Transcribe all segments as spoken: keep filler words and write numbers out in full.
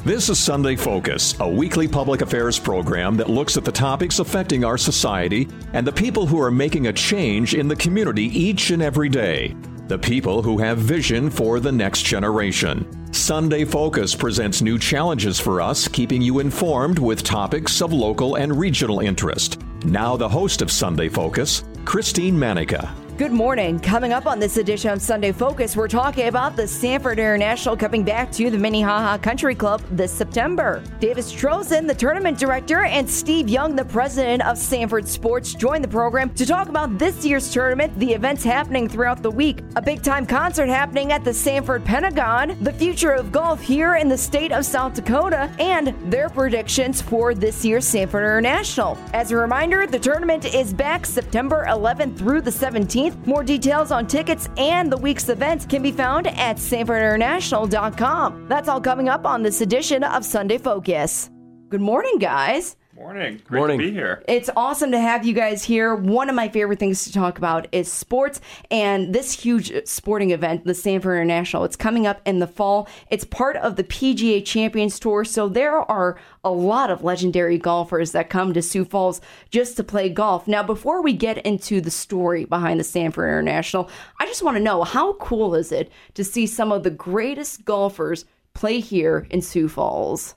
This is Sunday Focus, a weekly public affairs program that looks at the topics affecting our society and the people who are making a change in the community each and every day. The people who have vision for the next generation. Sunday Focus presents new challenges for us, keeping you informed with topics of local and regional interest. Now the host of Sunday Focus, Christine Manica. Good morning. Coming up on this edition of Sunday Focus, we're talking about the Sanford International coming back to the Minnehaha Country Club this September. Davis Trozen, the tournament director, and Steve Young, the president of Sanford Sports, join the program to talk about this year's tournament, the events happening throughout the week, a big-time concert happening at the Sanford Pentagon, the future of golf here in the state of South Dakota, and their predictions for this year's Sanford International. As a reminder, the tournament is back September eleventh through the seventeenth. More details on tickets and the week's events can be found at sanford international dot com. That's all coming up on this edition of Sunday Focus. Good morning, guys. Morning. Great Morning. to be here. It's awesome to have you guys here. One of my favorite things to talk about is sports and this huge sporting event, the Sanford International. It's coming up in the fall. It's part of the P G A Champions Tour, so there are a lot of legendary golfers that come to Sioux Falls just to play golf. Now, before we get into the story behind the Sanford International, I just want to know, how cool is it to see some of the greatest golfers play here in Sioux Falls?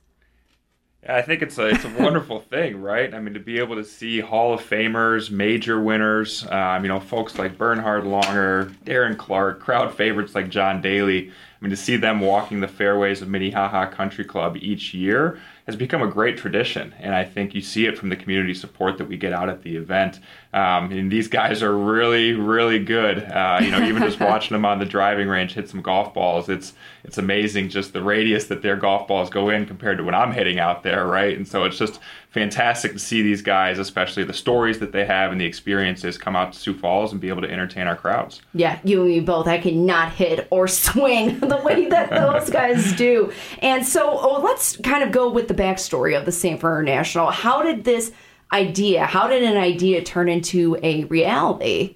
I think it's a it's a wonderful thing, right? I mean, to be able to see Hall of Famers, major winners, um, you know, folks like Bernhard Langer, Darren Clarke, crowd favorites like John Daly. I mean, to see them walking the fairways of Minnehaha Country Club each year has become a great tradition, and I think you see it from the community support that we get out at the event. Um, and these guys are really, really good. Uh, you know, even just watching them on the driving range hit some golf balls, it's it's amazing just the radius that their golf balls go in compared to when I'm hitting out there, right? And so it's just fantastic to see these guys, especially the stories that they have and the experiences, come out to Sioux Falls and be able to entertain our crowds. Yeah, you and me both. I cannot hit or swing the way that those guys do. And so oh, let's kind of go with the backstory of the Sanford International. How did this idea, how did an idea turn into a reality?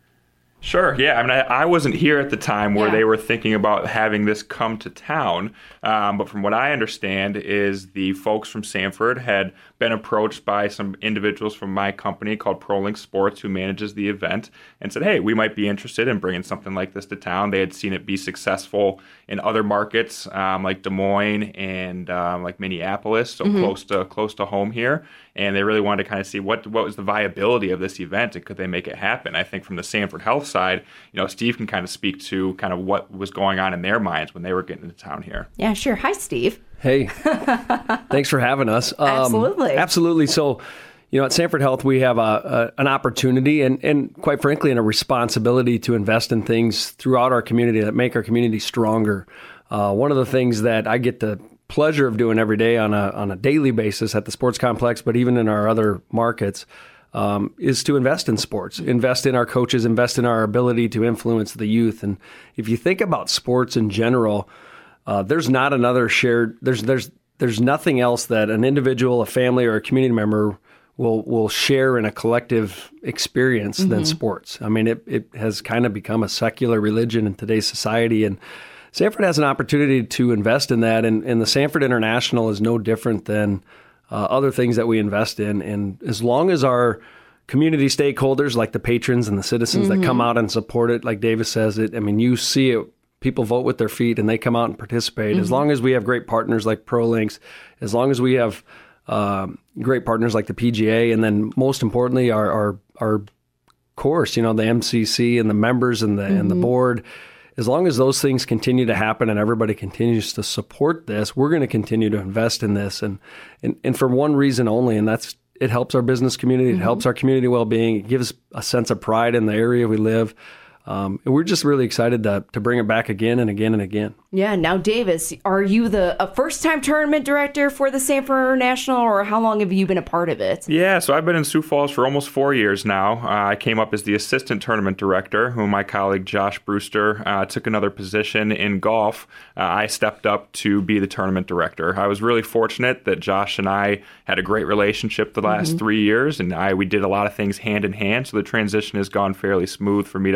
Sure, yeah. I mean, I, I wasn't here at the time where Yeah. they were thinking about having this come to town, um, but from what I understand is the folks from Sanford had been approached by some individuals from my company called ProLink Sports, who manages the event, and said, hey, we might be interested in bringing something like this to town. They had seen it be successful in other markets um, like Des Moines and um, like Minneapolis, so mm-hmm. close to close to home here, and they really wanted to kind of see what what was the viability of this event and could they make it happen. I think from the Sanford Health side, you know, Steve can kind of speak to kind of what was going on in their minds when they were getting into town here. Yeah, sure. Hi, Steve. Hey, thanks for having us. Um, Absolutely. Absolutely. So, you know, at Sanford Health, we have a, a an opportunity and, and quite frankly, and a responsibility to invest in things throughout our community that make our community stronger. Uh, one of the things that I get the pleasure of doing every day on a on a daily basis at the sports complex, but even in our other markets, Um, is to invest in sports, invest in our coaches, invest in our ability to influence the youth. And if you think about sports in general, uh, there's not another shared, there's there's there's nothing else that an individual, a family, or a community member will will share in a collective experience mm-hmm. than sports. I mean, it, it has kind of become a secular religion in today's society, and Sanford has an opportunity to invest in that, and, and the Sanford International is no different than Uh, other things that we invest in. And as long as our community stakeholders, like the patrons and the citizens mm-hmm. that come out and support it, like Davis says it, I mean, you see it, people vote with their feet and they come out and participate. Mm-hmm. As long as we have great partners like ProLinks, as long as we have um, great partners like the P G A, and then most importantly, our, our, our course, you know, the M C C and the members and the, mm-hmm. and the board, as long as those things continue to happen and everybody continues to support this, we're going to continue to invest in this. And, and, and for one reason only, and that's it helps our business community. Mm-hmm. It helps our community well-being. It gives a sense of pride in the area we live. Um, and we're just really excited to, to bring it back again and again and again. Yeah. Now, Davis, are you the a first-time tournament director for the Sanford International, or how long have you been a part of it? Yeah, so I've been in Sioux Falls for almost four years now. Uh, I came up as the assistant tournament director, who my colleague Josh Brewster uh, took another position in golf. Uh, I stepped up to be the tournament director. I was really fortunate that Josh and I had a great relationship the last mm-hmm. three years, and I we did a lot of things hand in hand, so the transition has gone fairly smooth for me to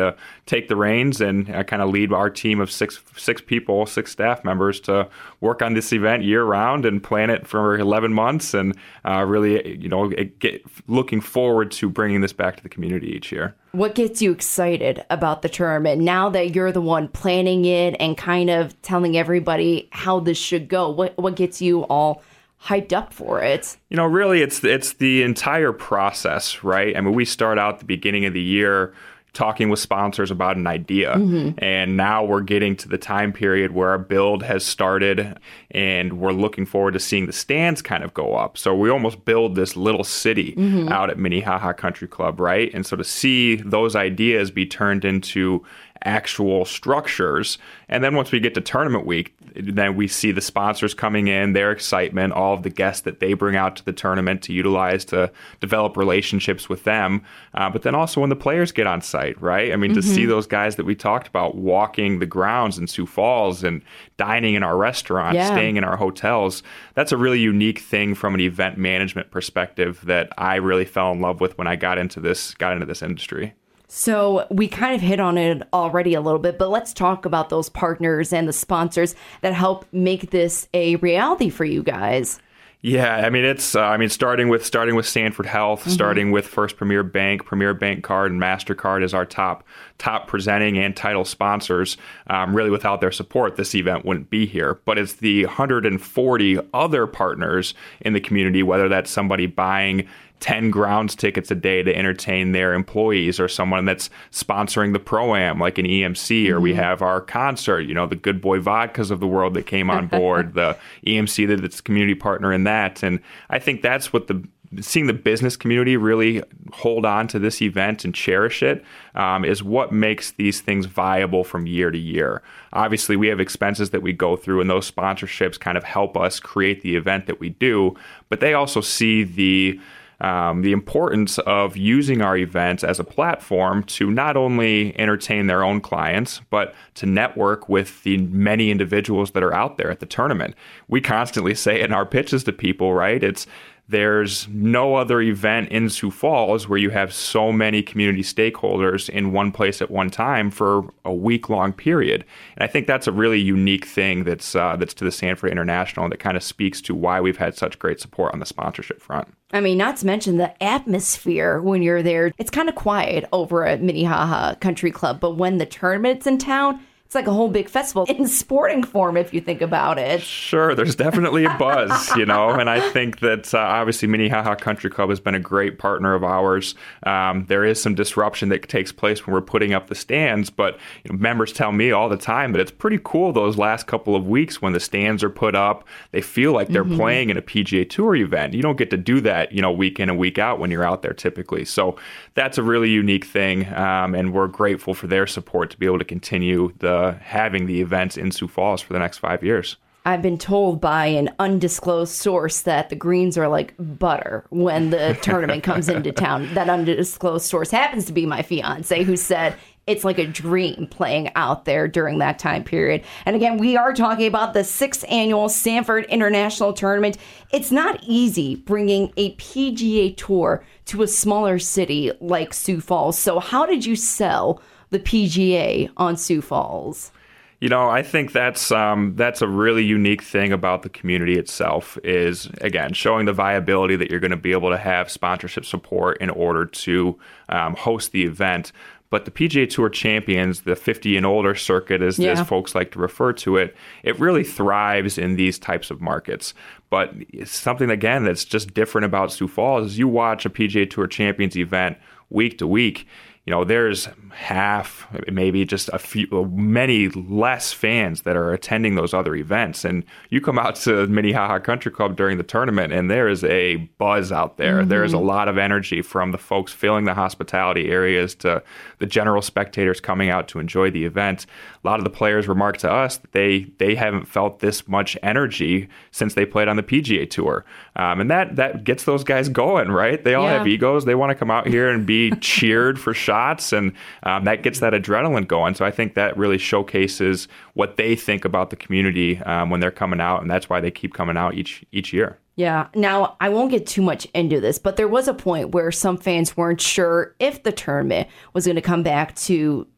take the reins and uh, kind of lead our team of six six people, six staff members to work on this event year round and plan it for eleven months, and uh, really, you know, get, looking forward to bringing this back to the community each year. What gets you excited about the tournament now that you're the one planning it and kind of telling everybody how this should go? What what gets you all hyped up for it? You know, really, it's it's the entire process, right? I mean, we start out at the beginning of the year talking with sponsors about an idea. Mm-hmm. And now we're getting to the time period where our build has started and we're looking forward to seeing the stands kind of go up. So we almost build this little city mm-hmm. out at Minnehaha Country Club, right? And so to see those ideas be turned into actual structures. And then once we get to tournament week, then we see the sponsors coming in, their excitement, all of the guests that they bring out to the tournament to utilize to develop relationships with them. Uh, but then also when the players get on site, right? I mean, mm-hmm. to see those guys that we talked about walking the grounds in Sioux Falls and dining in our restaurants, yeah. staying in our hotels, that's a really unique thing from an event management perspective that I really fell in love with when I got into this, got into this industry. So we kind of hit on it already a little bit, but let's talk about those partners and the sponsors that help make this a reality for you guys. Yeah, I mean, it's, uh, I mean, starting with, starting with Sanford Health, mm-hmm. starting with First Premier Bank, Premier Bank Card, and MasterCard as our top, top presenting and title sponsors. Um, really, without their support, this event wouldn't be here. But it's the one hundred forty other partners in the community, whether that's somebody buying ten grounds tickets a day to entertain their employees, or someone that's sponsoring the Pro-Am like an E M C, or mm-hmm. we have our concert, you know, the Good Boy Vodkas of the world that came on board, the E M C that's a community partner in that. And I think that's what the seeing the business community really hold on to this event and cherish it um, is what makes these things viable from year to year. Obviously, we have expenses that we go through, and those sponsorships kind of help us create the event that we do, but they also see the Um, the importance of using our events as a platform to not only entertain their own clients, but to network with the many individuals that are out there at the tournament. We constantly say in our pitches to people, right, it's there's no other event in Sioux Falls where you have so many community stakeholders in one place at one time for a week-long period. And I think that's a really unique thing that's uh, that's to the Sanford International, and that kind of speaks to why we've had such great support on the sponsorship front. I mean, not to mention the atmosphere when you're there. It's kind of quiet over at Minnehaha Country Club, but when the tournament's in town, it's like a whole big festival in sporting form, if you think about it. Sure, there's definitely a buzz, you know, and I think that uh, obviously Minnehaha Country Club has been a great partner of ours. Um, there is some disruption that takes place when we're putting up the stands, but you know, members tell me all the time that it's pretty cool those last couple of weeks when the stands are put up. They feel like they're mm-hmm. playing in a P G A Tour event. You don't get to do that, you know, week in and week out when you're out there typically. So that's a really unique thing, um, and we're grateful for their support to be able to continue the having the events in Sioux Falls for the next five years. I've been told by an undisclosed source that the greens are like butter when the tournament comes into town. That undisclosed source happens to be my fiance, who said it's like a dream playing out there during that time period. And again, we are talking about the sixth annual Sanford International Tournament. It's not easy bringing a P G A Tour to a smaller city like Sioux Falls. So how did you sell the P G A on Sioux Falls? You know, I think that's um, that's a really unique thing about the community itself is, again, showing the viability that you're going to be able to have sponsorship support in order to um, host the event. But the P G A Tour Champions, the fifty and older circuit, as, yeah. as folks like to refer to it, it really thrives in these types of markets. But it's something, again, that's just different about Sioux Falls is you watch a P G A Tour Champions event week to week. You know, there's half, maybe just a few, many less fans that are attending those other events. And you come out to Minnehaha Country Club during the tournament, and there is a buzz out there. Mm-hmm. There is a lot of energy from the folks filling the hospitality areas to the general spectators coming out to enjoy the event. A lot of the players remarked to us that they they haven't felt this much energy since they played on the P G A Tour. Um, and that that gets those guys going, right? They all yeah. have egos. They want to come out here and be cheered for shots, and um, that gets that adrenaline going. So I think that really showcases what they think about the community um, when they're coming out, and that's why they keep coming out each each year. Yeah. Now, I won't get too much into this, but there was a point where some fans weren't sure if the tournament was going to come back to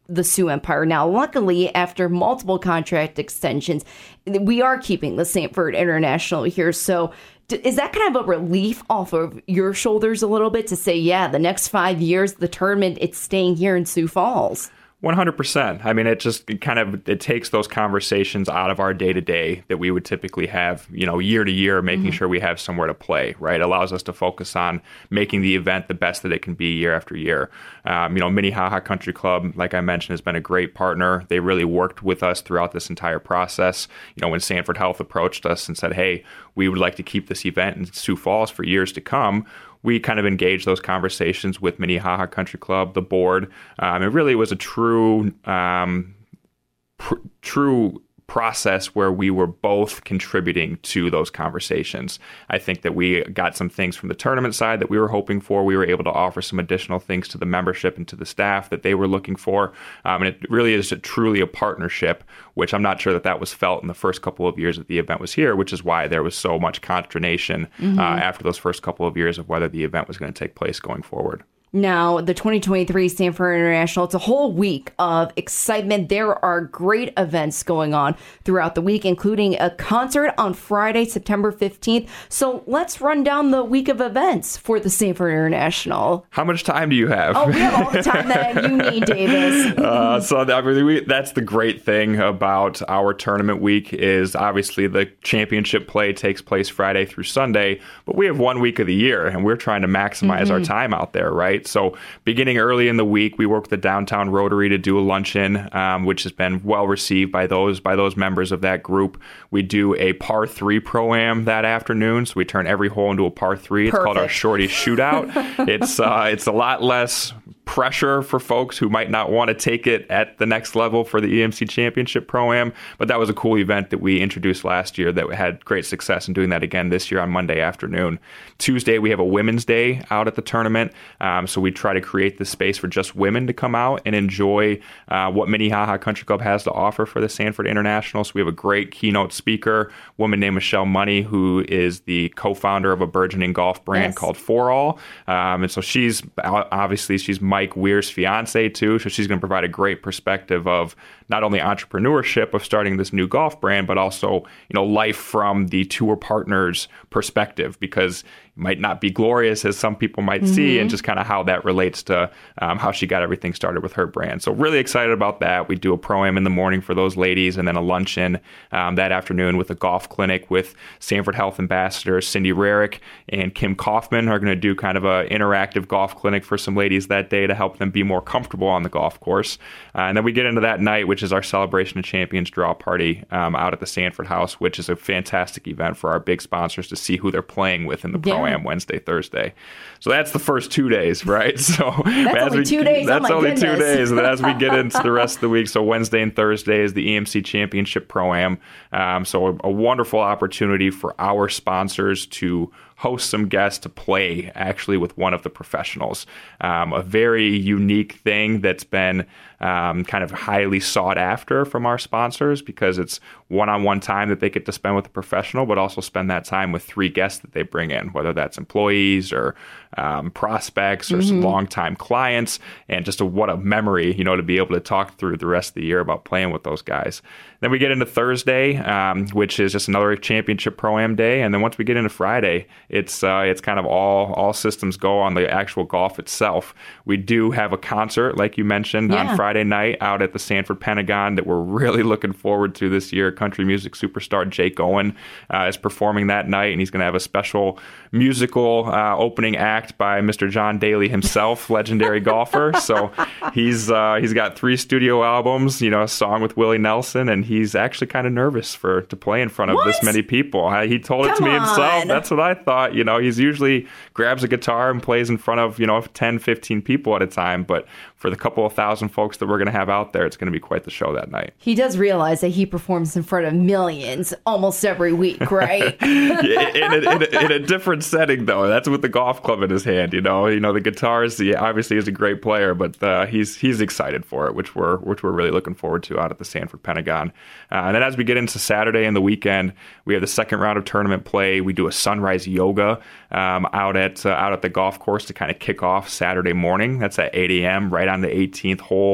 the Sioux Empire. Now, luckily, after multiple contract extensions, we are keeping the Sanford International here. So is that kind of a relief off of your shoulders a little bit to say, yeah, the next five years, the tournament, it's staying here in Sioux Falls? one hundred percent. I mean, it just it kind of it takes those conversations out of our day to day that we would typically have, you know, year to year, making mm-hmm. sure we have somewhere to play, right? It allows us to focus on making the event the best that it can be year after year. Um, you know, Minnehaha Country Club, like I mentioned, has been a great partner. They really worked with us throughout this entire process. You know, when Sanford Health approached us and said, hey, we would like to keep this event in Sioux Falls for years to come, we kind of engaged those conversations with Minnehaha Country Club, the board. Um, it really was a true, um, pr- true process where we were both contributing to those conversations. I think that we got some things from the tournament side that we were hoping for. We were able to offer some additional things to the membership and to the staff that they were looking for. Um, and it really is a, truly a partnership, which I'm not sure that that was felt in the first couple of years that the event was here, which is why there was so much consternation mm-hmm. uh, after those first couple of years of whether the event was going to take place going forward. Now, the twenty twenty-three Sanford International, it's a whole week of excitement. There are great events going on throughout the week, including a concert on Friday, September fifteenth. So let's run down the week of events for the Sanford International. How much time do you have? Oh, we have all the time that you need, Davis. uh, so that, we, that's the great thing about our tournament week is obviously the championship play takes place Friday through Sunday, but we have one week of the year, and we're trying to maximize mm-hmm. our time out there, right? So beginning early in the week, we work with the Downtown Rotary to do a luncheon, um, which has been well received by those by those members of that group. We do a par three pro-am that afternoon, so we turn every hole into a par three. It's Perfect. called our Shorty Shootout. it's uh, it's a lot less pressure for folks who might not want to take it at the next level for the E M C Championship Pro-Am, but that was a cool event that we introduced last year that had great success in doing that again this year on Monday afternoon. Tuesday, we have a Women's Day out at the tournament, um, so we try to create the space for just women to come out and enjoy uh, what Minnehaha Country Club has to offer for the Sanford International. So we have a great keynote speaker, a woman named Michelle Money, who is the co-founder of a burgeoning golf brand yes. called For All, um, and so she's obviously she's Mike Weir's fiance too, so she's going to provide a great perspective of not only entrepreneurship of starting this new golf brand, but also, you know, life from the tour partner's perspective, because it might not be glorious as some people might mm-hmm. see, and just kind of how that relates to um, how she got everything started with her brand. So really excited about that. We do a pro-am in the morning for those ladies, and then a luncheon um, that afternoon with a golf clinic with Sanford Health ambassadors Cindy Rarick and Kim Kaufman are going to do kind of an interactive golf clinic for some ladies that day to help them be more comfortable on the golf course. Uh, and then we get into that night, which is our Celebration of Champions draw party um, out at the Sanford House, which is a fantastic event for our big sponsors to see who they're playing with in the yeah. Pro-Am Wednesday, Thursday. So that's the first two days, right? So that's as only we, two days. That's oh only goodness. two days. And then as we get into the rest of the week, so Wednesday and Thursday is the E M C Championship Pro-Am. Um, so a, a wonderful opportunity for our sponsors to host some guests to play actually with one of the professionals. Um, a very unique thing that's been um, kind of highly sought after from our sponsors, because it's one-on-one time that they get to spend with a professional, but also spend that time with three guests that they bring in, whether that's employees or um, prospects or mm-hmm. some longtime clients, and just a, what a memory, you know, to be able to talk through the rest of the year about playing with those guys. Then we get into Thursday, um, which is just another championship pro-am day. And then once we get into Friday, it's uh, it's kind of all all systems go on the actual golf itself. We do have a concert, like you mentioned, yeah. on Friday night out at the Sanford Pentagon that we're really looking forward to this year. Country music superstar Jake Owen uh, is performing that night, and he's going to have a special musical uh, opening act by Mister John Daly himself, legendary golfer. So he's uh, he's got three studio albums, you know, a song with Willie Nelson, and he's actually kind of nervous for to play in front of what? this many people. Uh, he told Come it to me on. himself. That's what I thought. You know, he's usually grabs a guitar and plays in front of, you know, ten, fifteen people at a time. But for the couple of thousand folks that we're going to have out there, it's going to be quite the show that night. He does realize that he performs in front of millions almost every week, right? yeah, in, a, in, a, in a different setting, though. That's with the golf club in his hand. You know, you know the guitars. He obviously is a great player, but uh, he's he's excited for it, which we're which we're really looking forward to out at the Sanford Pentagon. Uh, and then as we get into Saturday and the weekend, we have the second round of tournament play. We do a sunrise yoga um, out at uh, out at the golf course to kind of kick off Saturday morning. That's at eight a.m. right on the eighteenth hole.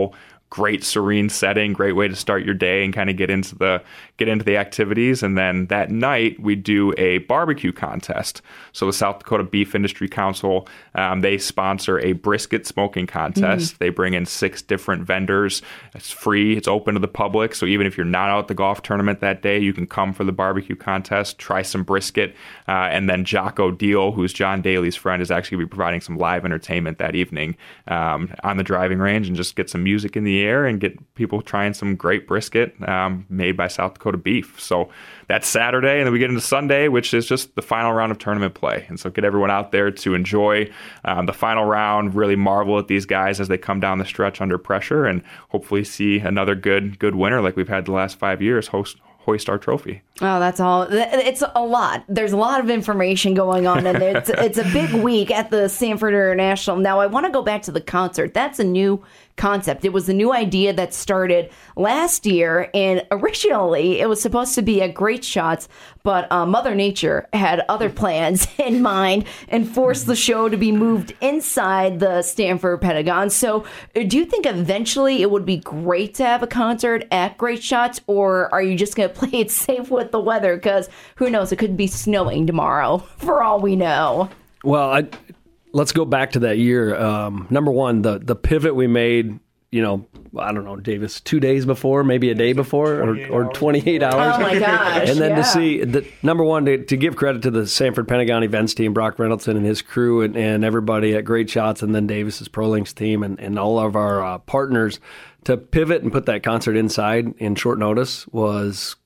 great serene setting, great way to start your day and kind of get into the get into the activities. And then that night we do a barbecue contest. So the South Dakota Beef Industry Council, um, they sponsor a brisket smoking contest. Mm-hmm. They bring in six different vendors. It's free. It's open to the public. So even if you're not out at the golf tournament that day, you can come for the barbecue contest, try some brisket, uh, and then Jocko Deal, who's John Daly's friend, is actually going to be providing some live entertainment that evening um, on the driving range, and just get some music in the air and get people trying some great brisket um, made by South Dakota Beef. So that's Saturday, and then we get into Sunday, which is just the final round of tournament play. And so get everyone out there to enjoy um, the final round, really marvel at these guys as they come down the stretch under pressure, and hopefully see another good good winner like we've had the last five years host hoist our trophy. Oh, that's all. It's a lot. There's a lot of information going on, and it's it's a big week at the Sanford International. Now, I want to go back to the concert. That's a new concept. It was a new idea that started last year, and originally it was supposed to be at Great Shots, but uh, Mother Nature had other plans in mind and forced the show to be moved inside the Stanford Pentagon. So do you think eventually it would be great to have a concert at Great Shots, or are you just going to play it safe with the weather? Because who knows, it could be snowing tomorrow for all we know. Well, I, let's go back to that year. Um, number one, the the pivot we made, you know, I don't know, Davis, two days before, maybe a day before, or, or twenty-eight hours. Oh, my gosh. And then yeah. to see, the, number one, to, to give credit to the Sanford Pentagon events team, Brock Reynolds and his crew, and, and everybody at Great Shots, and then Davis's ProLinks team, and, and all of our uh, partners, to pivot and put that concert inside in short notice was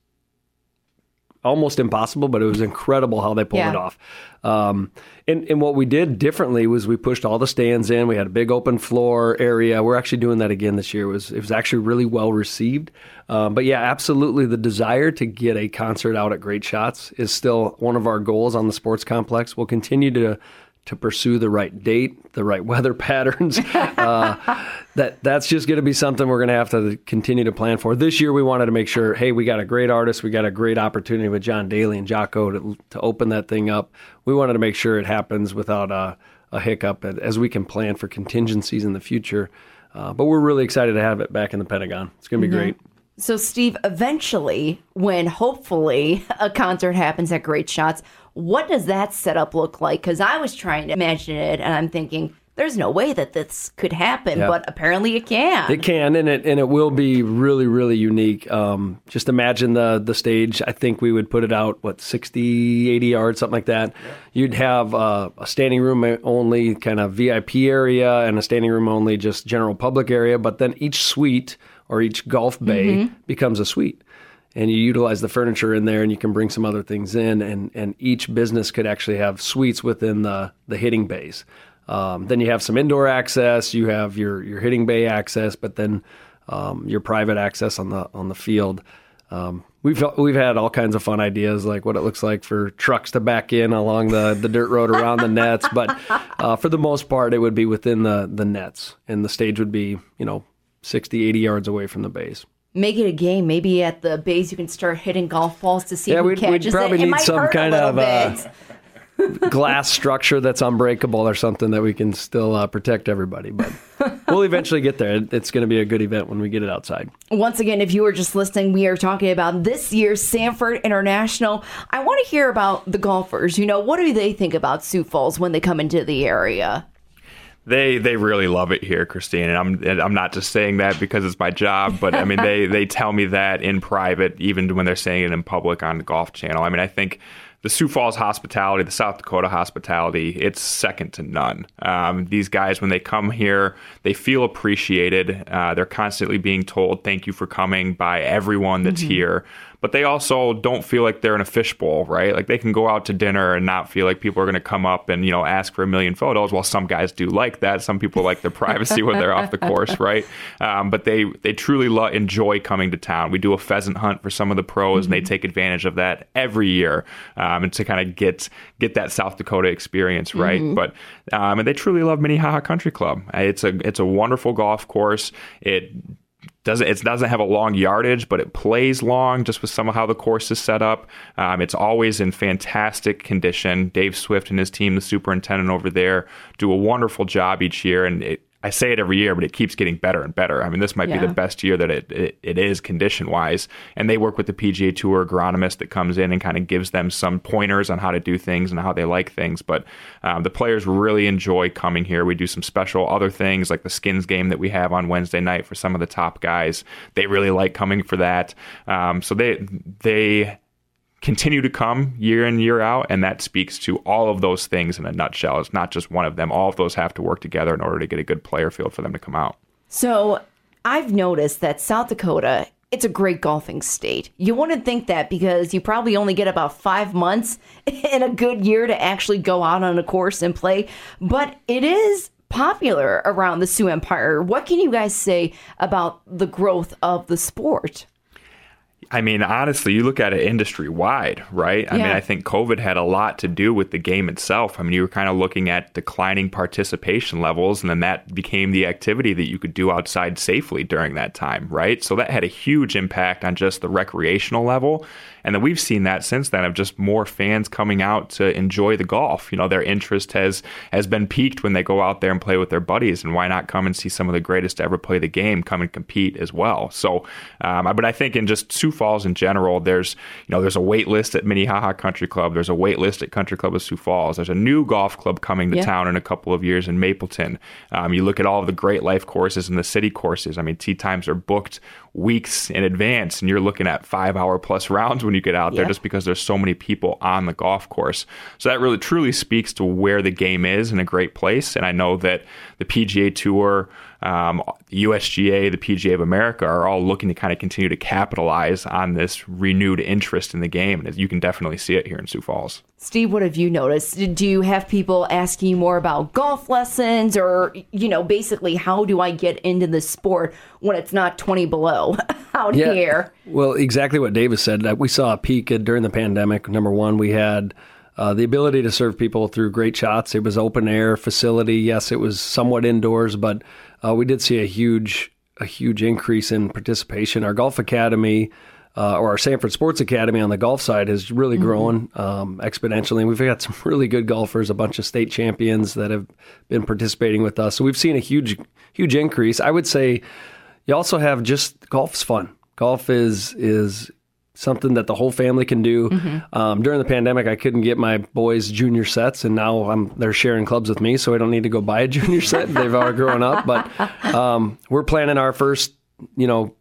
almost impossible, but it was incredible how they pulled yeah. it off. Um, and, and what we did differently was we pushed all the stands in. We had a big open floor area. We're actually doing that again this year. It was, it was actually really well received. Um, but yeah, absolutely, the desire to get a concert out at Great Shots is still one of our goals on the sports complex. We'll continue to to pursue the right date, the right weather patterns. Uh, that that's just going to be something we're going to have to continue to plan for. This year, we wanted to make sure, hey, we got a great artist, we got a great opportunity with John Daly and Jocko to, to open that thing up. We wanted to make sure it happens without a, a hiccup, as we can plan for contingencies in the future. Uh, but we're really excited to have it back in the Pentagon. It's going to be mm-hmm. great. So, Steve, eventually, when hopefully a concert happens at Great Shots, what does that setup look like? Because I was trying to imagine it, and I'm thinking, there's no way that this could happen, yeah. but apparently it can. It can, and it and it will be really, really unique. Um, just imagine the the stage. I think we would put it out, what, sixty, eighty yards, something like that. Yeah. You'd have uh, a standing room only kind of V I P area and a standing room only just general public area, but then each suite or each golf bay mm-hmm. becomes a suite. And you utilize the furniture in there, and you can bring some other things in, and, and each business could actually have suites within the, the hitting bays. Um, then you have some indoor access, you have your, your hitting bay access, but then um, your private access on the on the field. Um, we've we've had all kinds of fun ideas, like what it looks like for trucks to back in along the, the dirt road around the nets. But uh, for the most part, it would be within the, the nets, and the stage would be, you know, sixty, eighty yards away from the bays. Make it a game. Maybe at the base you can start hitting golf balls to see yeah, who we'd, catches we'd probably it. It need might some hurt kind a of uh, glass structure that's unbreakable or something that we can still uh, protect everybody. But we'll eventually get there. It's going to be a good event when we get it outside. Once again, if you were just listening, we are talking about this year's Sanford International. I want to hear about the golfers. You know, what do they think about Sioux Falls when they come into the area? They they really love it here, Christine, and I'm and I'm not just saying that because it's my job, but I mean they they tell me that in private, even when they're saying it in public on the Golf Channel. I mean, I think the Sioux Falls hospitality, the South Dakota hospitality, it's second to none. Um, these guys, when they come here, they feel appreciated. Uh, they're constantly being told thank you for coming by everyone that's mm-hmm. here. But they also don't feel like they're in a fishbowl, right? Like they can go out to dinner and not feel like people are going to come up and, you know, ask for a million photos. Well, some guys do like that. Some people like their privacy when they're off the course, right? Um, but they they truly lo- enjoy coming to town. We do a pheasant hunt for some of the pros, mm-hmm. and they take advantage of that every year, um, and to kind of get get that South Dakota experience, right? Mm-hmm. But um, and they truly love Minnehaha Country Club. It's a it's a wonderful golf course. It Doesn't it doesn't have a long yardage, but it plays long just with some of how the course is set up. Um, it's always in fantastic condition. Dave Swift and his team, the superintendent over there, do a wonderful job each year. And it, I say it every year, but it keeps getting better and better. I mean, this might yeah. be the best year that it, it, it is condition-wise. And they work with the P G A Tour agronomist that comes in and kind of gives them some pointers on how to do things and how they like things. But um, the players really enjoy coming here. We do some special other things like the skins game that we have on Wednesday night for some of the top guys. They really like coming for that. Um, so they they... continue to come year in, year out, and that speaks to all of those things in a nutshell. It's not just one of them. All of those have to work together in order to get a good player field for them to come out. So I've noticed that South Dakota, it's a great golfing state. You wouldn't think that because you probably only get about five months in a good year to actually go out on a course and play, but it is popular around the Sioux Empire. What can you guys say about the growth of the sport? I mean, honestly, you look at it industry-wide, right? I yeah. mean, I think COVID had a lot to do with the game itself. I mean, you were kind of looking at declining participation levels, and then that became the activity that you could do outside safely during that time, right? So that had a huge impact on just the recreational level. And then we've seen that since then of just more fans coming out to enjoy the golf. You know, their interest has has been piqued when they go out there and play with their buddies. And why not come and see some of the greatest to ever play the game come and compete as well? So, um, but I think in just Sioux Falls in general, there's you know there's a wait list at Minnehaha Country Club. There's a wait list at Country Club of Sioux Falls. There's a new golf club coming to yeah. town in a couple of years in Mapleton. Um, you look at all of the Great Life courses and the city courses. I mean, tee times are booked weeks in advance, and you're looking at five hour plus rounds when you get out there, yeah. just because there's so many people on the golf course. So that really truly speaks to where the game is in a great place. And I know that the P G A Tour, um, U S G A, the P G A of America are all looking to kind of continue to capitalize on this renewed interest in the game. And you can definitely see it here in Sioux Falls. Steve, what have you noticed? Do you have people asking you more about golf lessons, or, you know, basically how do I get into the sport when it's not twenty below out yeah. here? Well, exactly what Davis said. We saw a peak during the pandemic. Number one, we had uh, the ability to serve people through great shots. It was open air facility. Yes, it was somewhat indoors, but uh, we did see a huge, a huge increase in participation. Our golf academy, Uh, or our Sanford Sports Academy on the golf side has really grown mm-hmm. um, exponentially. And we've got some really good golfers, a bunch of state champions that have been participating with us. So we've seen a huge, huge increase. I would say you also have just golf's fun. Golf is is something that the whole family can do. Mm-hmm. Um, during the pandemic, I couldn't get my boys junior sets, and now I'm they're sharing clubs with me, so I don't need to go buy a junior set. They've already grown up. But um, we're planning our first, you know,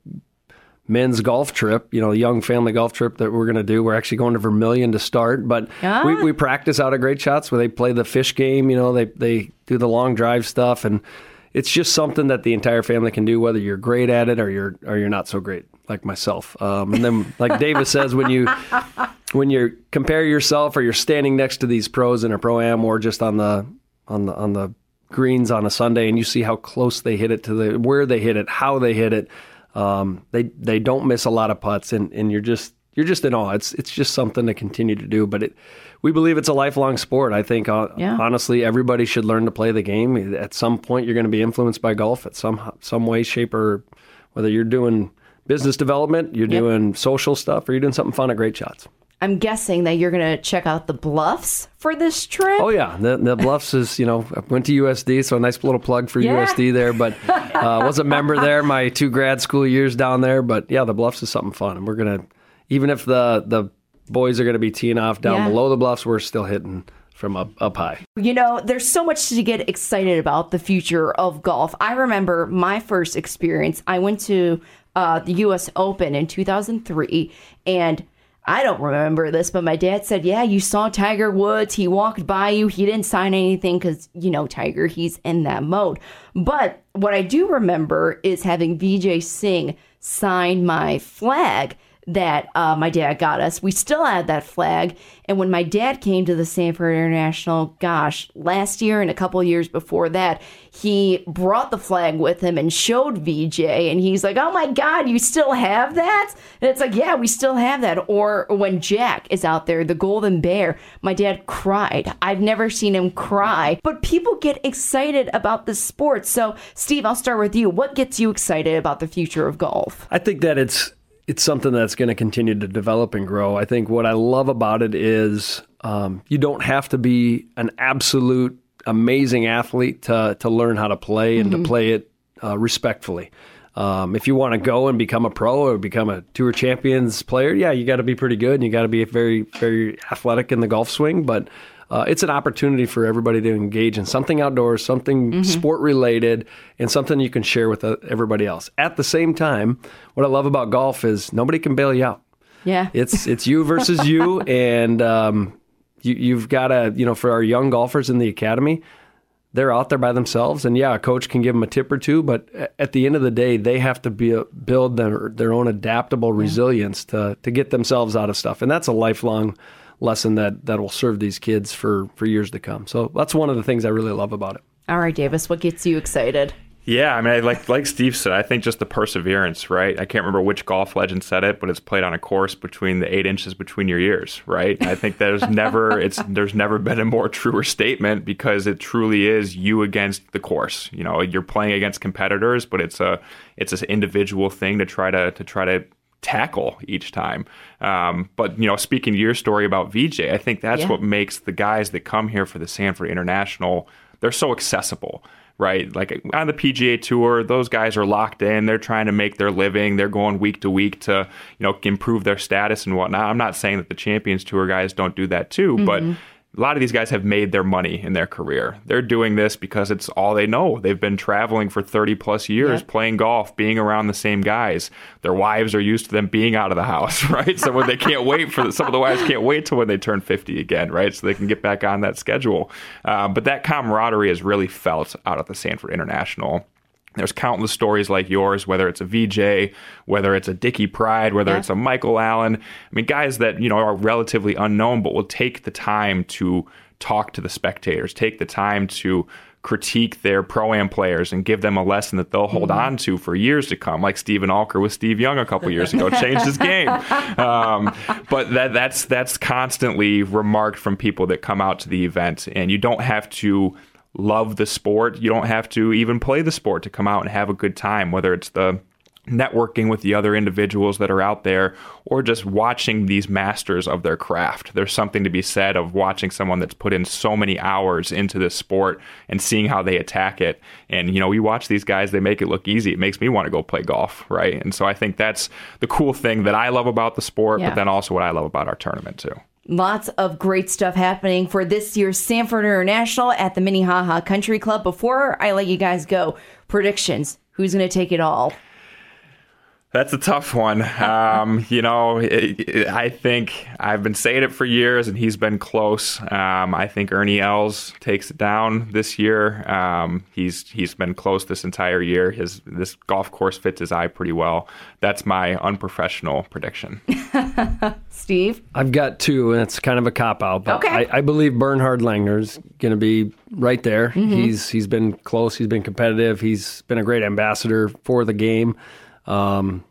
men's golf trip, you know, young family golf trip that we're going to do. We're actually going to Vermilion to start, but ah. we, we practice out of Great Shots where they play the fish game, you know, they, they do the long drive stuff. And it's just something that the entire family can do, whether you're great at it or you're, or you're not so great, like myself. Um, and then like Davis says, when you, when you compare yourself or you're standing next to these pros in a pro-am or just on the, on the, on the greens on a Sunday, and you see how close they hit it to the, where they hit it, how they hit it, Um, they they don't miss a lot of putts, and, and you're just you're just in awe. It's it's just something to continue to do. But it, we believe it's a lifelong sport. I think uh, yeah. honestly, everybody should learn to play the game. At some point, you're going to be influenced by golf at some some way, shape, or whether you're doing business development, you're yep. doing social stuff, or you're doing something fun at Great Shots. I'm guessing that you're going to check out the Bluffs for this trip. Oh, yeah. The, the Bluffs is, you know, I went to U S D, so a nice little plug for yeah. U S D there. But I uh, was a member there my two grad school years down there. But, yeah, the Bluffs is something fun. And we're going to, even if the, the boys are going to be teeing off down yeah. below the Bluffs, we're still hitting from up, up high. You know, there's so much to get excited about the future of golf. I remember my first experience. I went to uh, the U S Open in two thousand three, and I don't remember this, but my dad said, yeah, you saw Tiger Woods. He walked by you. He didn't sign anything because, you know, Tiger, he's in that mode. But what I do remember is having Vijay Singh sign my flag that uh, my dad got us. We still had that flag. And when my dad came to the Sanford International, gosh, last year and a couple of years before that, he brought the flag with him and showed Vijay. And he's like, oh, my God, you still have that? And it's like, yeah, we still have that. Or when Jack is out there, the Golden Bear, my dad cried. I've never seen him cry. But people get excited about the sport. So, Steve, I'll start with you. What gets you excited about the future of golf? I think that it's It's something that's going to continue to develop and grow. I think what I love about it is um, you don't have to be an absolute amazing athlete to to learn how to play and Mm-hmm. to play it uh, respectfully. Um, if you want to go and become a pro or become a Tour Champions player, yeah, you got to be pretty good and you got to be very, very athletic in the golf swing. But uh, it's an opportunity for everybody to engage in something outdoors, something Mm-hmm. sport related, and something you can share with uh, everybody else. At the same time, what I love about golf is nobody can bail you out. Yeah. It's it's you versus you, and um, you, you've got to, you know, for our young golfers in the academy, they're out there by themselves, and yeah, a coach can give them a tip or two, but at the end of the day, they have to be build their their own adaptable resilience to to get themselves out of stuff, and that's a lifelong lesson that that will serve these kids for for years to come. So that's one of the things I really love about it. All right, Davis, what gets you excited? Yeah, I mean, I, like like Steve said, I think just the perseverance, right? I can't remember which golf legend said it, but it's played on a course between the eight inches between your ears, right? I think there's never it's there's never been a more truer statement because it truly is you against the course. You know, you're playing against competitors, but it's a it's an individual thing to try to to try to tackle each time. Um, but, you know, speaking to your story about V J, I think that's Yeah. what makes the guys that come here for the Sanford International, they're so accessible. Right? Like on the P G A Tour, those guys are locked in. They're trying to make their living. They're going week to week to, you know, improve their status and whatnot. I'm not saying that the Champions Tour guys don't do that too, mm-hmm. but a lot of these guys have made their money in their career. They're doing this because it's all they know. They've been traveling for thirty plus years, yep. playing golf, being around the same guys. Their wives are used to them being out of the house, right? So when they can't wait for the, some of the wives can't wait till when they turn fifty again, right? So they can get back on that schedule. Uh, but that camaraderie is really felt out at the Sanford International. There's countless stories like yours, whether it's a V J, whether it's a Dickie Pride, whether yeah. it's a Michael Allen. I mean, guys that, you know, are relatively unknown, but will take the time to talk to the spectators, take the time to critique their Pro-Am players and give them a lesson that they'll hold mm-hmm. on to for years to come, like Stephen Alker with Steve Young a couple years ago, changed his game. Um, but that that's that's constantly remarked from people that come out to the event, and you don't have to love the sport. You don't have to even play the sport to come out and have a good time, whether it's the networking with the other individuals that are out there or just watching these masters of their craft. There's something to be said of watching someone that's put in so many hours into this sport and seeing how they attack it. And, you know, you watch these guys, they make it look easy. It makes me want to go play golf, right? And so I think that's the cool thing that I love about the sport, yeah. but then also what I love about our tournament too. Lots of great stuff happening for this year's Sanford International at the Minnehaha Country Club. Before I let you guys go, predictions. Who's going to take it all? That's a tough one. Um, you know, it, it, I think I've been saying it for years, and he's been close. Um, I think Ernie Els takes it down this year. Um, he's he's been close this entire year. His this golf course fits his eye pretty well. That's my unprofessional prediction. Steve? I've got two, and it's kind of a cop-out, but okay. I, I believe Bernhard Langner's going to be right there. Mm-hmm. He's He's been close. He's been competitive. He's been a great ambassador for the game. Um,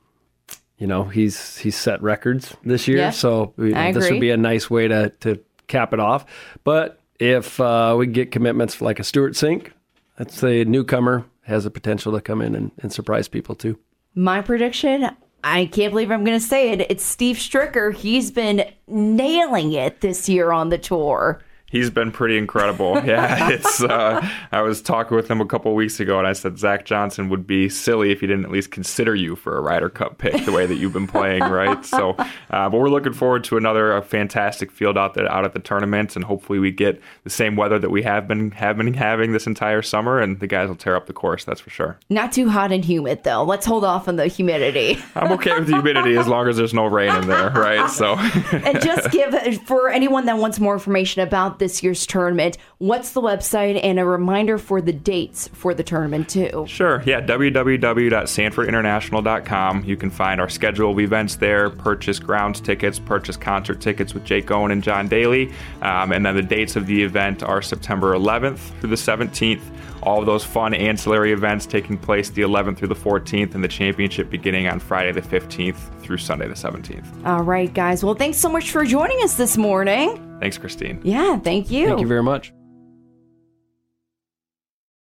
you know, he's he's set records this year, yeah, so you know, I this agree. would be a nice way to, to cap it off. But if uh, we get commitments like a Stuart Sink, that's a newcomer, has the potential to come in and, and surprise people too. My prediction, I can't believe I'm going to say it, it's Steve Stricker. He's been nailing it this year on the tour. He's been pretty incredible. Yeah, it's. Uh, I was talking with him a couple of weeks ago, and I said Zach Johnson would be silly if he didn't at least consider you for a Ryder Cup pick the way that you've been playing, right? So, uh, but we're looking forward to another a fantastic field out there out at the tournament, and hopefully we get the same weather that we have been have been having this entire summer, and the guys will tear up the course. That's for sure. Not too hot and humid though. Let's hold off on the humidity. I'm okay with the humidity as long as there's no rain in there, right? So, and just give for anyone that wants more information about this year's tournament, what's the website and a reminder for the dates for the tournament too? Sure. Yeah. w w w dot sanford international dot com. You can find our schedule of events there, purchase grounds tickets, purchase concert tickets with Jake Owen and John Daly. Um, and then the dates of the event are September eleventh through the seventeenth. All of those fun ancillary events taking place the eleventh through the fourteenth, and the championship beginning on Friday the fifteenth through Sunday the seventeenth. All right, guys. Well, thanks so much for joining us this morning. Thanks, Christine. Yeah, thank you. Thank you very much.